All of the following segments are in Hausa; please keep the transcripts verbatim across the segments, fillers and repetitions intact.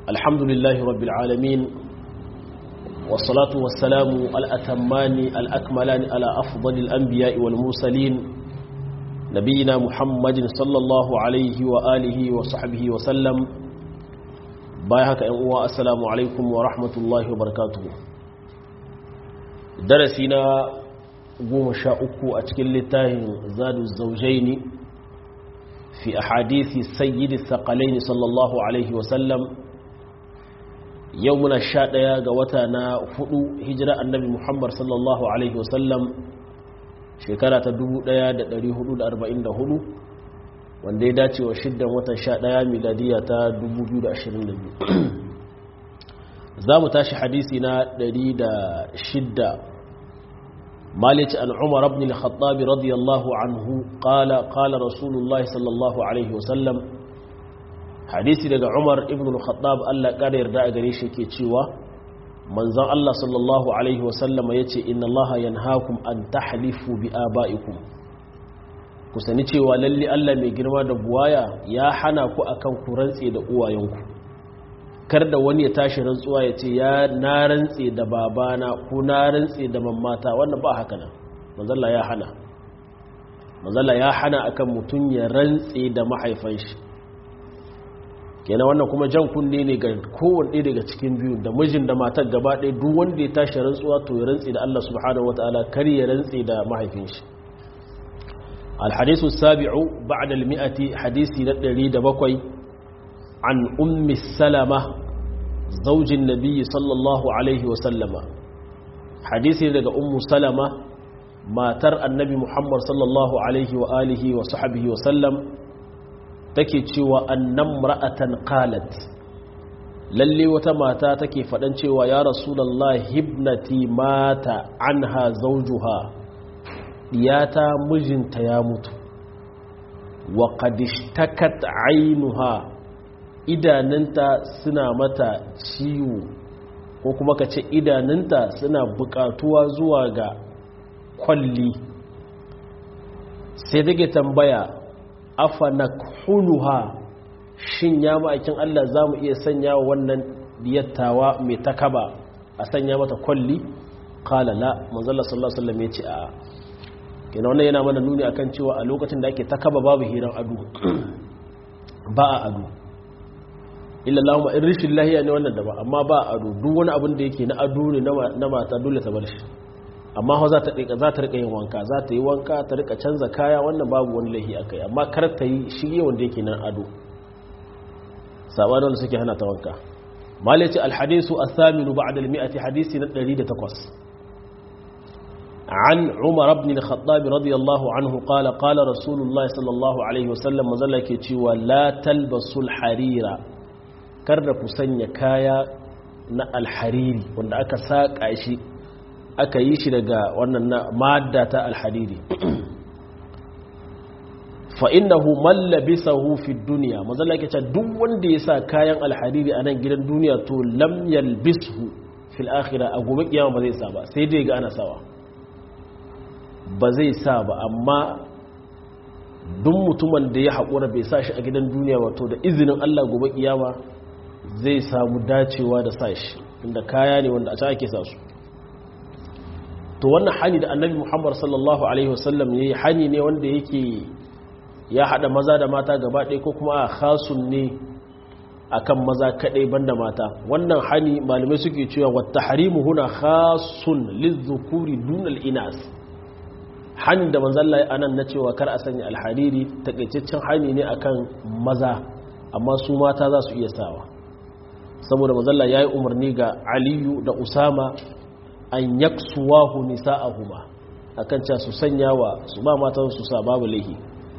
الحمد لله رب العالمين والصلاة والسلام الأتمان الأكملان على أفضل الأنبياء والمرسلين نبينا محمد صلى الله عليه وآله وصحبه وسلم بايهك أنواء السلام عليكم ورحمة الله وبركاته درسنا قوم شاءكو أتكل لتاهم زاد الزوجين في أحاديث سيد الثقلين صلى الله عليه وسلم يومنا الشادية قوتنا فؤو هجرة النبي محمد صلى الله عليه وسلم شكرا تدو ديا دري حدود أربعين دهولو وانده داتي وشدة وتشادية ميلادية دبو بيود عشرين دبو زام تاشي حديثنا دري دا شدة مالك عن عمر بن الخطاب رضي الله عنه قال قال رسول الله صلى الله عليه وسلم حديثي daga Umar ibn al-Khattab Allah kada yarda a gare shi ke cewa manzon Allah sallallahu alaihi wasallam yace inna Allah yanhaakum an tahlifu bi abaikum ku sani cewa lalle Allah mai girma da buwaya ya hana ku akan ku rantse da uwayenku kar da wani ya tashi rantsuwa ya ce ya na rantse da babana ko na rantse da mammata wannan ba haka nan manzon Allah ya hana manzon Allah ya hana akan mutun ya rantse da mahaifan shi kenan wannan kuma jan kunne ne ga kowanne daga cikin biyu da mijin da matar gaba ɗaya duk wanda ya tashi rantsuwa to ya rantsi da Allah subhanahu wataala kar ya rantsi da mahaifin shi alhadisu sabi'u ba'da almi'ati hadisi na ɗari da bakwai an ummi salama zaujin nabiyyi sallallahu alaihi wa sallama hadisi daga ummu salama matar annabi muhammad sallallahu alaihi wa alihi wa sahbihi wa sallam take cewa annam ra'atan qalat lalle wata mata take fadan cewa ya rasulullahi ibnati mata anha zawjuha diyata mijinta ya mutu wa qad ishtakat aynuha idanunta suna mata ciwo ko kuma kace idanunta suna bukatuwa zuwa ga kwalli sai take tambaya afa nakhuluha shin ya ma'aikin Allah zamu iya sanya wa wannan diyattawa mai takaba a sanya mata kwalli qala la manzo Allah sallallahu alaihi wasallam yace a kina wannan yana mana nuni akan cewa a lokacin da ake takaba babu hiran ado ba a ado illa Allahumma in rishin lahiya ne wannan da ba amma ba ado duk wani abin da yake na ado ne na mata dole ta bar shi amma hau za ta rika yin wanka za ta yi wanka ta rika canza kaya wannan babu wani lahi a kai amma kar ta yi shige wanda yake nan ado saɓanin wanda suke hana ta wanka malice alhadisu a saminu ba a dalmi'ati hadisi na ɗari da takwas an umar abin al-khattabi radiyallahu anhu qala qala rasulullahi sallallahu alaihi wasallam mazalla ke cewa la talbasul harira kar da ku sanya kaya na alhariri wanda aka saƙa shi aka yi shi daga wannan madda ta alhadidi fa innahu man labisahu fi dunya mazalla yake cewa duk wanda ya sa kayan alhadidi a nan gidan duniya to lam yalbishu fil akhirah a gobe kiyama ba zai sa ba sai dai ga ana sawa ba zai sa ba amma duk mutumin da ya haƙura bai sa shi a gidan duniya ba to da izinin Allah gobe kiyama zai samu dacewa da sa shi inda kaya ne wanda a can ake sa su to wannan hani da annabi muhammad sallallahu alaihi wasallam ya yi hani ne wanda yake ya haɗa maza da mata gaba ɗaya ko kuma a khasun ne akan maza kaɗai banda mata wannan hani malamai suke cewa wata harimu huna khasun lizzukuri dunal inas hani da manzalla anan na cewa kar a sanya alhariri takaitaccen hani ne akan maza amma su mata za su iya sawa saboda manzalla ya yi umarni ga aliyu da usama an yaksuwahu nisa'ahuma akan cewa su sanya wa su ba matan su sa babu lahi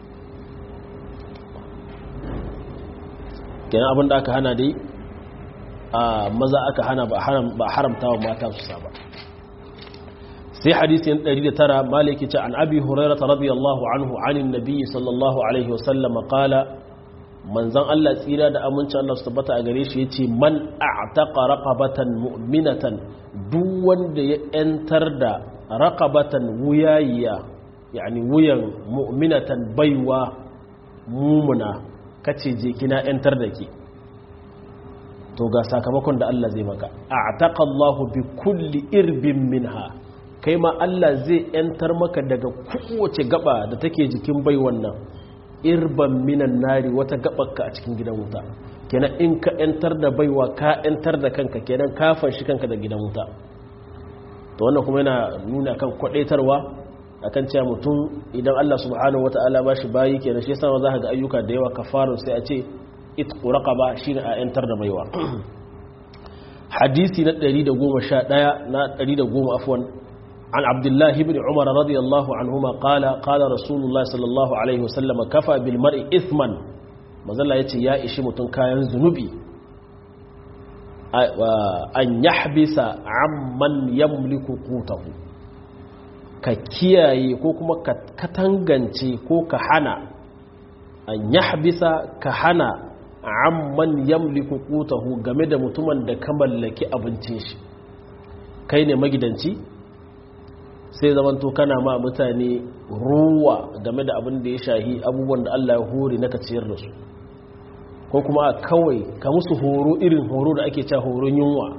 kenan abinda aka hana dai a maza aka hana ba haramta wa mata su sa ba sai hadisi ɗari da tara maliki ce an abi hurairah radiyallahu anhu anin nabiy sallallahu alaihi wasallam qala manzon Allah tsira da amincin Allah su tabbata a gare shi yace man a'taqa raqabatan mu'minatan duk wanda ya yantar da raqabatan wuyayiya yani wuyan mu'minatan baiwa mumuna kace je kina yantar da ke to ga sakamakon da Allah zai maka a'taqa Allahu bi kulli irbin minha kai ma Allah zai yantar maka daga kowace gaba da take jikin bai wannan irban minan nari wata gabarka a cikin gidan wuta kenan in ka yantar da baiwa ka yantar da kanka kenan ka fanshi kanka da gidan wuta to wannan kuma yana nuna kan kwadaitarwa akan cewa mutum idan Allah subhanahu wataala ba shi bayi kenan shi yasa za ka ga ayyuka da yawa kafaru sai a ce itqu raqaba shine a yantar da baiwa hadisi na ɗari da goma sha ɗaya na ɗari da goma afwan an abdullahi ibn umar radiyallahu anhuma qala qala rasulullah sallallahu alaihi wasallam kafa bil mar'i ithman mazalla yace ya ishi mutun kayan zunubi an yahbisa amman yamliku qutahu ka kiyaye ko kuma ka katangance ko ka hana an yahbisa ka hana amman yamliku qutahu game da mutumin da ka mallaki abincin shi kai ne magidanci sai zamanto kana ma mutane ruwa game da abin da ya shahi abubuwan da Allah ya hore naka ciyar da su ko kuma kawai ka musu horo irin horo da ake cewa horon yunwa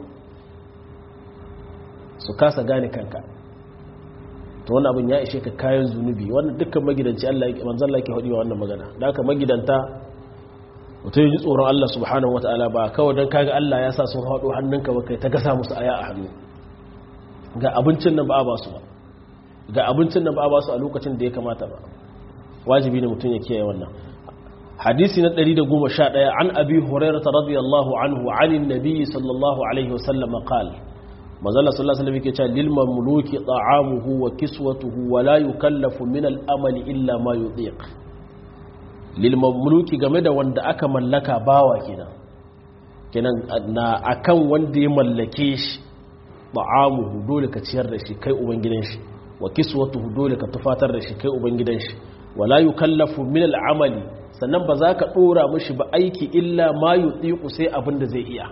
su kasa gane kanka to wannan abin ya ishe ka kayan zunubi wannan dukkan magidanci Allah ya manzon Allah yake hadiwa wannan magana da haka magidanta mutum ya ji tsoron Allah subhanahu wataala ba kawai dan kaga Allah ya sa sun hado hannunka ba kai ta gasa musu aya a hannu ga abincin nan ba a ba su ba ga abincin nan ba a ba su a lokacin da ya kamata ba wajibi ne mutum ya kiyaye wannan hadisi na ɗari da goma sha ɗaya an abi hurairah radiyallahu anhu anin nabi sallallahu alaihi wasallam qala manzala sallallahu alaihi wasallam yake cewa lil mamluki ta'amuhu wa kiswatuhu wa la yukallafu min al amali illa ma yutiq lil mamluki game da wanda aka mallaka bawa kenan kenan na akan wanda ya mallake shi ta'amuhu dole ka ciyar da shi kai ubangidan shi wa kiswatuhu dole ka tufatar da shi kai ubangidan shi wala yukallafu min al'amali sannan ba za ka dora mishi ba aiki illa ma yutiqu sai abin da zai iya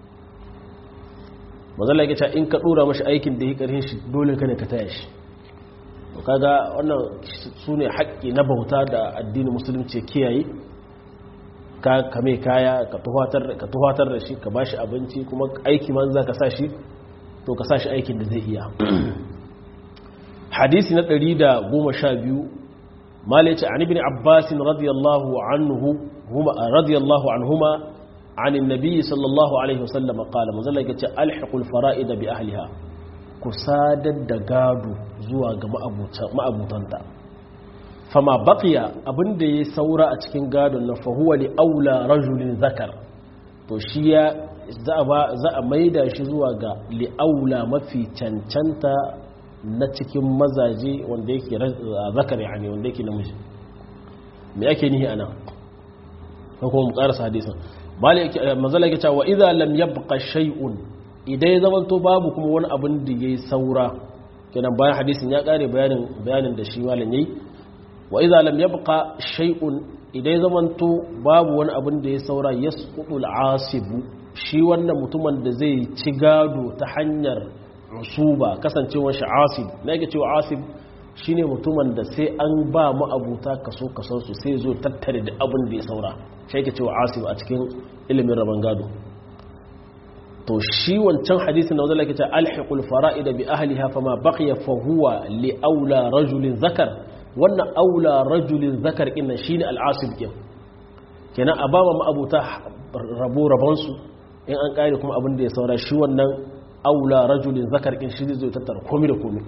mazalla yake cewa in ka dora mishi aikin da yake karhin shi dole ka ne ka taya shi to kaga wannan sune haƙƙi na bauta da addinin musulunci kiyaye ka kame kaya ka tufatar ka tufatar da shi ka bashi abinci kuma aiki man za ka sa shi to ka sa shi aikin da zai iya hadisi na ɗari da goma sha biyu malaci an ibn abbasin radiyallahu anhu huma radiyallahu anhuma an annabi sallallahu alaihi wasallam qala manzala yace alhiqul fara'id bi ahliha ku sadar da gado zuwa ga ma'abutanta fama baqiya abinda yayi saura a cikin gadon na fa huwa li aula rajulin zakar to shi ya za a maida shi zuwa ga li'aula mafi cancanta na cikin mazaje wanda yake zakar yani wanda yake namiji me yake nihi ana ko kuma mu karasa hadisin malai manzala yake cewa idza lam yabqa shay'un idan zaman to babu kuma wani abin da yayi saura kenan bayan hadisin ya kare bayanin bayanin da shi malam yayi wa idza lam yabqa shay'un idan zaman to babu wani abin da ya saura yasqutul asibu shi wannan mutumin da zai ci gado ta hanyar usuba kasancewar shi asib na yake cewa asib shine mutumin da sai an ba mu abuta kaso kaso su sai zo tattare da abin da ya saura shi yake cewa asib a cikin ilimin rabon gado to shi wancan hadisin da wanda yake cewa alhiqul fara'id bi ahliha fama baqiya fa huwa li aula rajulin zakar wannan aula rajulin zakar kinnan shine al-asib kin kenan a ba mu abuta rabo rabonsu in an kare kuma abin da ya saura shi wannan aula rajulin zakar kin shi zai tattara komai da komai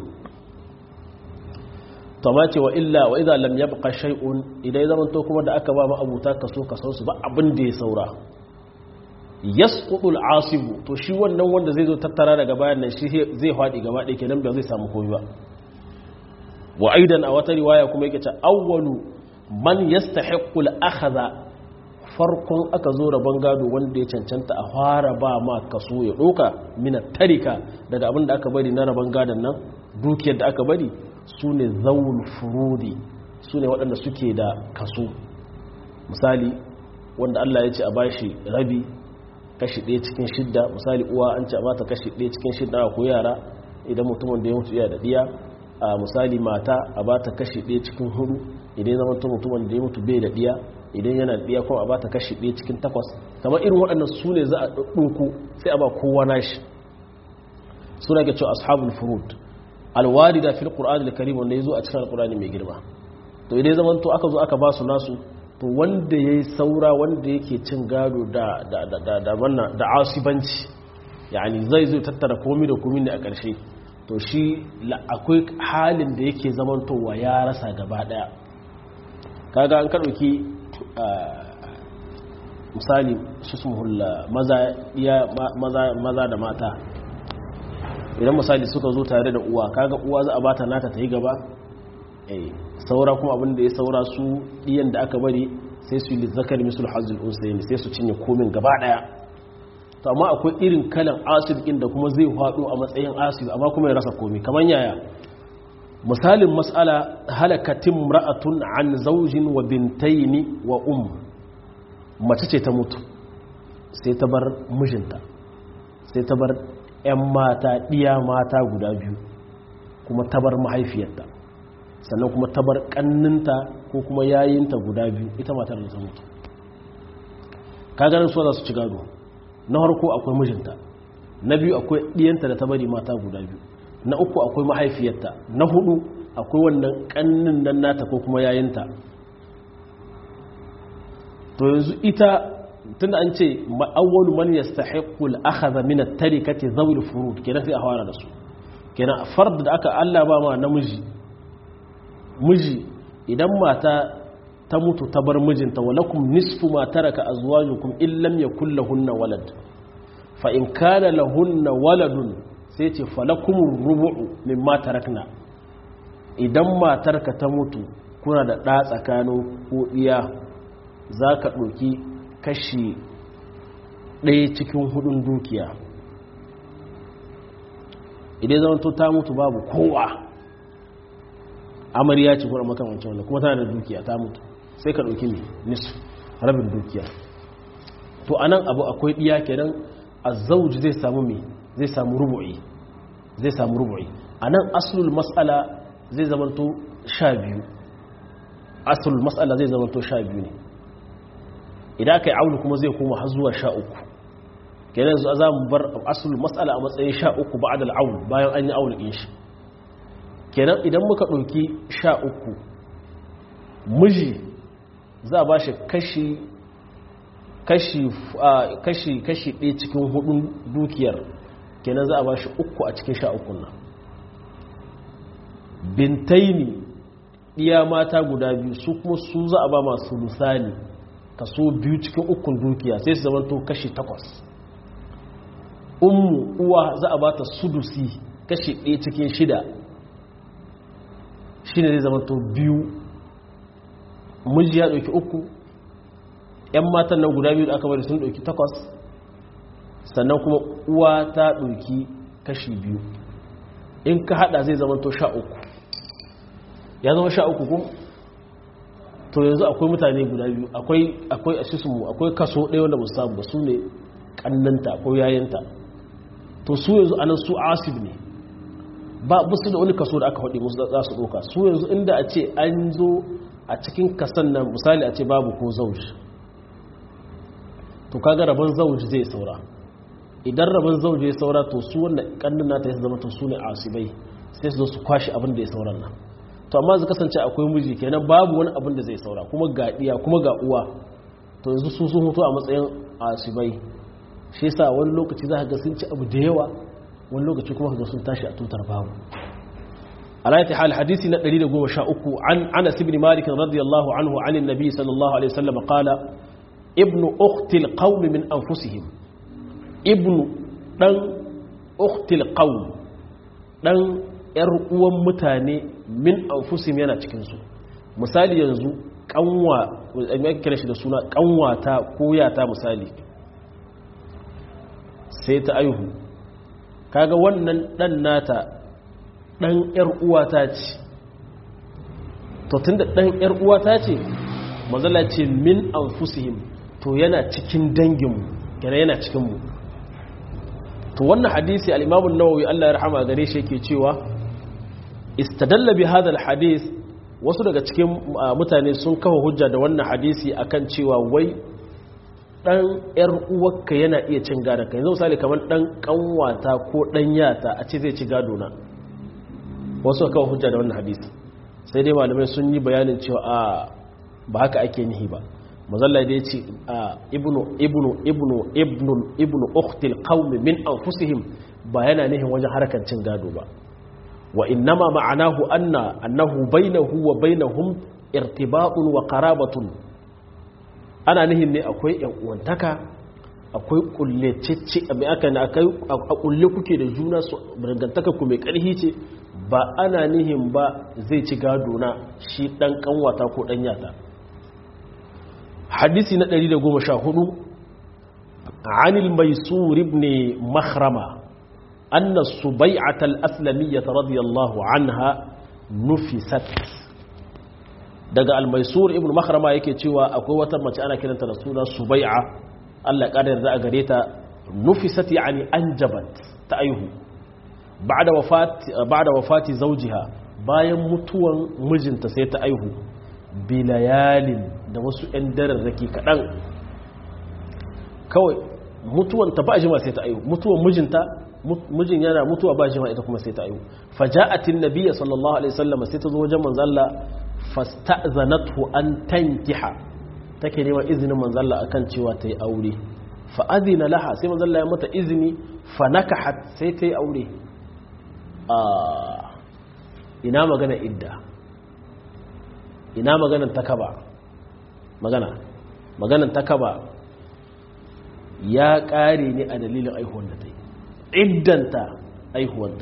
to ma ce wa illa wa idza lam yabqa shay'un idan zaman to kuma da aka ba mu abuta kaso kaso su ba abin da ya saura yasqutul asibu to shi wannan wanda zai zo tattara daga bayan nan shi zai fadi gaba ɗaya kenan ba zai samu komai ba wa aidan a wata riwaya kuma yake ce awwalu man yastahiqqu al-akhdha farkon aka zo rabon gado wanda ya cancanta a fara ba ma kaso ya doka mina tarika daga abin da aka bari na rabon gadon nan dukiyar da aka bari sune zawul furudi sune waɗanda suke da kaso misali wanda Allah ya ce a bashi rabi kashi ɗaya cikin shidda misali uwa an ce a bata kashi ɗaya cikin shidda ko yara idan mutumin da ya mutu ya da diya a misali mata a bata kashi ɗaya cikin hudu idan zama mutumin da ya mutu bai da diya idan yana ɗiya kuma a ba ta kashi ɗaya cikin takwas kamar irin waɗannan su ne za a ɗauko sai a ba kowa nashi suna ke cewa ashabul furud alwari da fil qur'ani al-karim wanda yazo a cikin alqur'ani mai girma to idan zaman to aka zo aka ba su nasu to wanda yayi saura wanda yake cin gado da da da da wannan da asibanci yani zai zo tattara komai da komai ne a ƙarshe to shi akwai halin da yake zamantowa ya rasa gaba daya kaga an ka dauki misali su sumuhul maza ya maza maza da mata idan misali suka zo tare da uwa kaga uwa za a bata nata ta yi gaba eh saura kuma abin da ya saura su diyan da aka bari sai su yi zakari misul hazil unsayni sai su cinye komin gaba daya to amma akwai irin kalan asib din da kuma zai hado a matsayin asib amma kuma ya rasa komi kaman yaya misalin mas'ala halakatin ra'atun an zawjin wa bintaini wa um mace ce ta mutu sai ta bar mijinta sai ta bar ƴan mata ɗiya mata guda biyu kuma ta bar mahaifiyarta sannan kuma ta bar ƙanninta ko kuma yayinta guda biyu ita matar da ta mutu ka ganin so za su ci gado na harko akwai mijinta na biyu akwai ɗiyanta da ta bari mata guda biyu na uku akwai mahaifiyarta na hudu akwai wannan ƙannin nan nata ko kuma yayinta to yanzu ita tunda an ce awwalu man yastahiqqu al-akhdha min at-tarikati dhawi al-furud kenan sai a fara da su kenan fard da aka Allah ba ma namiji miji idan mata ta mutu ta bar mijinta walakum nisfu ma taraka azwajukum in lam yakul lahunna walad fa in kana lahunna waladun sai ce falakum rubu'u mimma tarakna idan matarka ta mutu kuna da ɗa tsakanin ko iya zaka ɗauki kashi ɗaya cikin hudun dukiya idan zama to ta mutu babu kowa amarya ce kuma makamancin wanda kuma tana da dukiya ta mutu sai ka ɗauki ne nisu rabin dukiya to anan abu akwai ɗiya kenan a zauji zai samu mai zai samu rubu'i zai samu rubu'i anan asulul mas'ala zai zamanto sha biyu asulul mas'ala zai zamanto sha biyu ne idan aka yi aulu kuma zai koma har zuwa sha uku kenan yanzu za mu bar asulul mas'ala a matsayin sha uku ba'da al-aul bayan an yi aulu din shi kenan idan muka ɗauki sha uku miji za a ba shi kashi kashi kashi kashi ɗaya cikin hudun dukiyar kenan za a ba shi uku a cikin sha uku nan bintaini iya mata guda biyu su kuma su za a ba masu lusani kaso biyu cikin ukun dukiya sai su zamanto kashi takwas ummu uwa za a ba ta sudusi kashi ɗaya cikin shida shi ne zai zamanto biyu miji ya ɗauki uku ‘yan matan nan guda biyu da aka bari sun ɗauki takwas sannan kuma uwa ta ɗauki kashi biyu in ka haɗa zai zamanto sha uku ya zama sha uku kuma to yanzu akwai mutane guda biyu akwai asusunmu akwai kaso ɗaya wanda musamman ba su ne ƙannanta ko yayanta to su yanzu anan su asib ne ba su da wani kaso da aka faɗi musu za su ɗauka su yanzu inda a ce an zo a cikin kasan nan misali a ce babu ko zauji to kaga rabon zauji zai saura idan rabon zauji ya saura to su wanda ƙannin nata ya zama to su ne asibai sai su zo su kwashe abin da ya sauran nan to amma zai kasance akwai miji kenan babu wani abin da zai saura kuma ga iya kuma ga uwa to yanzu su sun hoto a matsayin asibai shi yasa wani lokaci za ka ga sun ci abu da yawa wani lokaci kuma ga sun tashi a tutar babu alayati hal hadisi na ɗari da goma sha uku an Anas ibn Malik radiyallahu anhu an annabi sallallahu alaihi wasallam qala ibnu ukhti alqawm min anfusihim ibnu dan ukhti alqawm dan yar uwan mutane min anfusihim yana cikin su misali yanzu kanwa mai kira shi da suna kanwata ko yata misali sai ta aihu kaga wannan dan nata dan yar uwata ce to tunda dan yar uwata ce manzala ce min anfusihim to yana cikin danginmu kenan yana cikin mu to wannan hadisi al-Imam an-Nawawi Allah ya rahama gare shi yake cewa istadalla bi hadha al-hadith wasu daga cikin mutane sun kawo hujja da wannan hadisi akan cewa wai dan yar uwarka yana iya cin gado kai yanzu misali kamar dan kanwata ko dan yata a ce zai ci gado na wasu kawo hujja da wannan hadisi sai dai malamai sun yi bayanin cewa a ba haka ake nihi ba mazalla da yace ibnu ibnu ibnu ibnu ibnu ukhtil qaumi min anfusihim ba yana nihin wajen harkar cin gado ba wa innama ma'anahu anna annahu bainahu wa bainahum irtiba'un wa qarabatun ana nihin ne akwai yan uwantaka akwai kullececce abin aka ne akai a kulle kuke da juna su dangantaka ku mai karhi ce ba ana nihin ba zai ci gado na shi dan kanwata ko dan yata hadisi na ɗari da goma sha hudu anil maisur ibn makhrama anna subai'at al-aslamiyyah radiyallahu anha nufisat daga al-maisur ibn makhrama yake cewa akwai wata mace ana kiranta da suna subai'a Allah ya kada yarda a gare ta nufisat yani anjabat ta aihu ba'da wafati ba'da wafati zawjiha bayan mutuwan mijinta sai ta aihu bilayalin da wasu ɗan dararraki kaɗan kawai mutuwan ta ba jima sai ta aihu mutuwan mijinta mijin yana mutuwa ba jima ita kuma sai ta aihu faja'atin nabiyya sallallahu alaihi wasallam sai ta zo wajen manzo Allah fasta'zanathu an tankiha take neman izinin manzo Allah akan cewa ta yi aure fa adina laha sai manzo Allah ya mata izini fa nakahat sai ta yi aure a ina magana idda ina maganan takaba magana maganan takaba ya kare ne a dalilin aihuwan da ta yi iddanta aihuwanta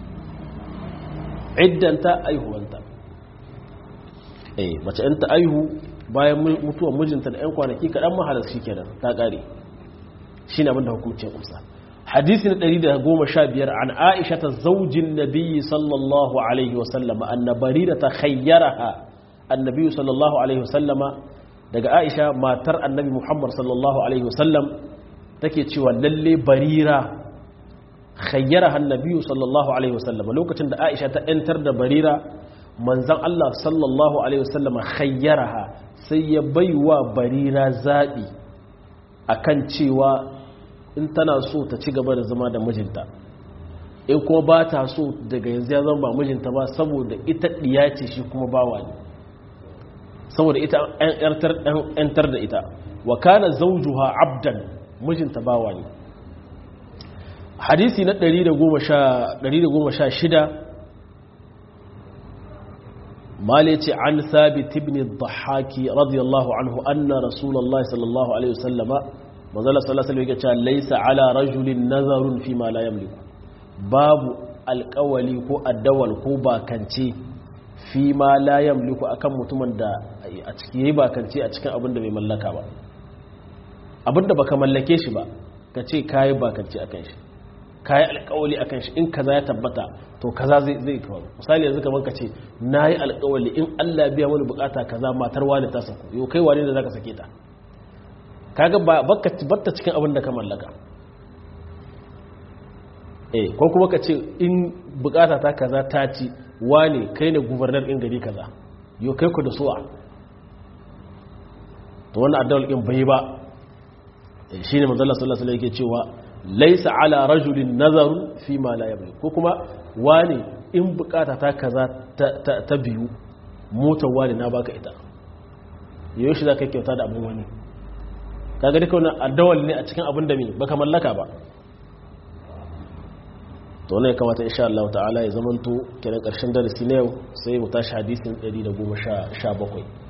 iddanta aihuwanta eh mace in ta aihu bayan mutuwar mijinta da 'yan kwanaki kaɗan mahalar shi kenan ta kare shi ne abinda hukumcin kusa hadisi na ɗari da goma sha biyar an aisha ta zaujin nabiyyi sallallahu alaihi wasallama annabari da ta khayyaraha annabi sallallahu alaihi wasallama daga aisha matar annabi muhammad sallallahu alaihi wasallam take cewa lalle barira khayyara annabi sallallahu alaihi wasallama lokacin da aisha ta yantar da barira manzon Allah sallallahu alaihi wasallama khayyaraha sai ya baiwa barira zabi akan cewa in tana so ta ci gaba da zama da mijinta in kuma ba ta so daga yanzu ya zama ba mijinta ba saboda ita diya ce shi kuma bawa ne saboda ita ‘yantar da ita wa kana zaujuha abdan mijinta bawa ne hadisi na ɗari da goma sha shida male ce an sabit ibn dhahaki radiyallahu anhu anna rasulallah sallallahu alaihi wasallama manzala sallallahu alaihi wasallama laisa ala rajulin nazarun fi ma la yamliku babu alƙawali ko addawal ko bakance fi ma la yamliku akan mutumin da a ciki yayi bakance a cikin abin da bai mallaka ba abin da baka mallake shi ba ka ce kai bakance akan shi kai alƙawali akan shi in kaza ya tabbata to kaza zai zai kawo misali yanzu kaman ka ce nayi alƙawali in Allah ya biya mani bukata kaza matar wani ta sako yo kai wani da zaka sake ta kaga ba baka batta cikin abin da ka mallaka eh ko kuma ka ce in bukata ta kaza ta ci wane kai ne gubernar ɗin gari kaza yau kai ku da suwa to wannan addawar ɗin bai ba shi ne manzala sallallahu alaihi yake cewa laisa ala rajulin nazarun fi ma la yabli ko kuma wane in bukata ta kaza ta biyu motar wane na baka ita yau shi za ka kyauta da abin wani kaga duka wannan addawar ne a cikin abin da me baka mallaka ba to ne kamata insha Allah ta'ala ya zamanto kenan karshen darasi na yau sai mu tashi hadisin ɗari da goma sha bakwai